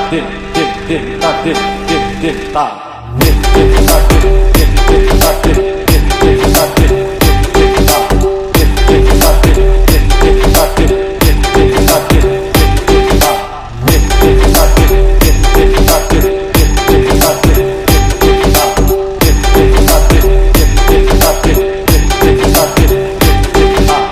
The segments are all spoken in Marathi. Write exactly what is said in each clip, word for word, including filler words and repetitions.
din din din ta din din din ta din din ta din din din ta din din din ta din din din ta din din ta din din din ta din din din ta din din din ta din din ta din din din ta din din din ta din din din ta din din ta din din din ta din din din ta din din ta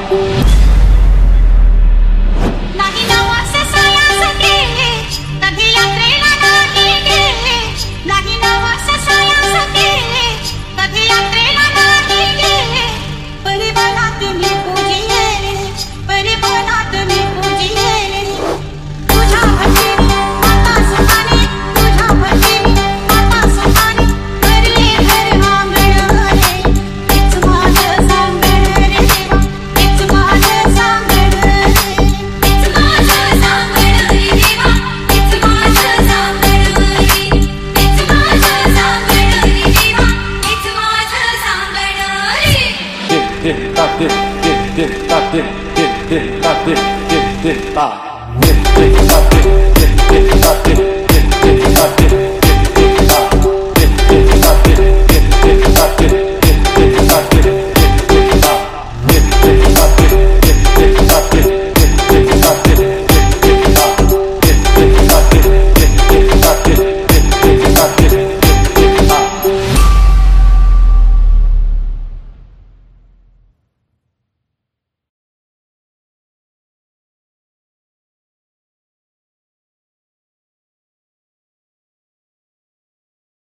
नाही नवा ससायासाठी कधी यात्रेला नाही गे नाही नवा ससायासाठी कधी यात्रेला नाही गे परिवारात मी पूजिये परिवारात मी पूजिये तुझ्या भजनी माता सुखाने तुझ्या भजनी माता सुखाने करले घर आंगण रे हेच माझं सांगण रे देवा हेच माझं सांगण रे हेच माझं सांगण रे देवा हेच माझं सांगण रे हेच माझं सांगण रे देवा हेच माझं सांगण रे din din ta din din din ta din